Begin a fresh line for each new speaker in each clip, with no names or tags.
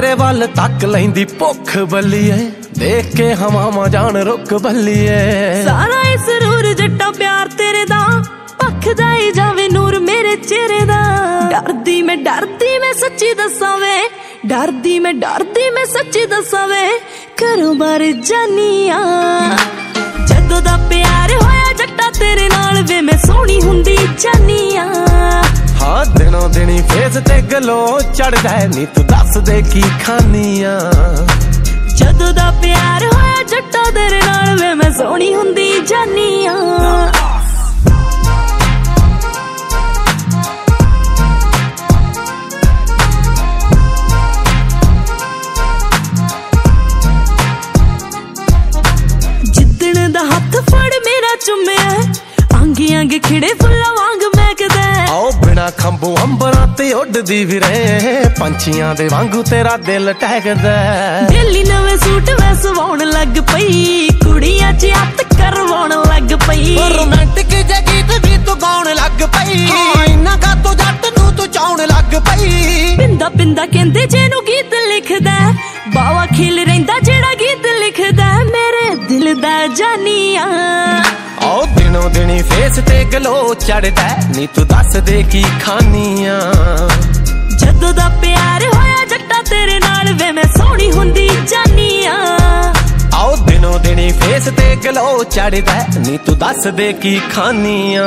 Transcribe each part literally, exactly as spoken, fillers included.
तेरे वल तक लैंदी भुख बल्लीए, देख के हवावां जान रुक बल्लीए।
सारा इस रूर जट्टा प्यार तेरे दा, भखदा ही जावे नूर मेरे चेहरे दा। डरदी मैं डरदी मैं सच्ची दस्सां वे, डरदी मैं डरदी मैं सच्ची दस्सां वे, घरों बाहर जानिया। जदों दा प्यार होया जट्टा तेरे नाल वे, मैं सोहनी हुंदी जानिया।
हाँ दिनों दिनी फेस ते गलो चढ़दा है, नी तू दस दे की खानिया।
जदों दा प्यार होया जट्टा तेरे नाल वे, मैं सोहनी हुंदी जानिया। जिद्दण दा हथ फड़ मेरा चुम्या, आंगे आंगे खिड़े फुल्लां वांग महकदा।
आओ बिना खंभू अंबरां ते उड़दी फिरे, पंछियां दे वांगू तेरा दिल टहकदा।
डेली नवे सूट मैं सवाउण लग पई, कुड़ियां च हत्थ करवाउण लग पई।
रोमांटिक जे गीत भी तू गाउण लग पई, इन्ना का तू जट नूं तू चाउण लग पई।
पिंदा पिंदा कहंदे जेनू गीत लिखदा, बावा खिल रहिंदा जेड़ा गीत लिखदा, मेरे दिल दा जानिया।
आओ दिनों दिनी फेस ते गलो चढ़दा, नी तू दस दे की खानिया।
जदों दा प्यार होया जट्टा तेरे नाल वे, मैं सोहनी हुंदी जानिया।
आओ दिनों दिनी फेस ते गलो चढ़दा, नी तू दस दे की खानिया।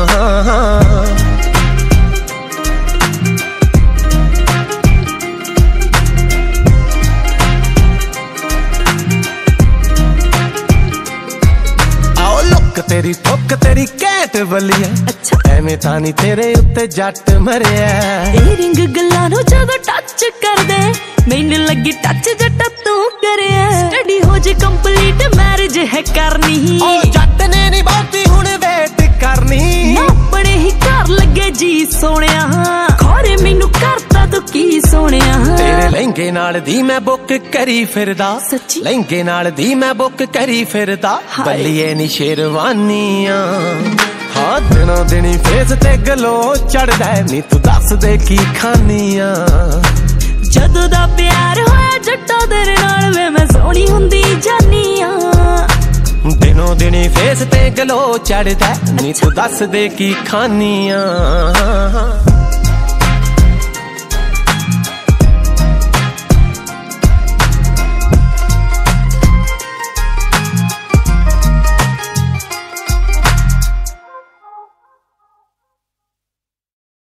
तेरी ठुक तेरी कैट बलिया,
अच्छा
एवें तानी तेरे उत्ते जट मरिया।
ए रिंग गल्लां नूं जदों टच कर दे, मैनू लगी टच जट्टा तू करिया। स्टडी हो जे कंप्लीट मैरिज है करनी,
ओ जट ने नी बहुती हुण वेट करनी।
अपने ही घर लगे जी सोनिया, खोरे मैनू करता तू की सोनिया।
तेरे लहंगे नाल दी मैं बुक करी फिरदा,
सच्ची
लहंगे नाल दी मैं बुक करी फिरदा, बल्लिए नी शेरवानियां। हाँ दिनों दिनी फेस ते गलो चढ़दा, नी तू दस दे की खानिया।
जदों दा प्यार होया जट्टा तेरे नाल वे, मैं सोहनी हुंदी जानिया।
दिनों दिनी फेस ते गलो चढ़दा, नी तू दस दे की खानिया।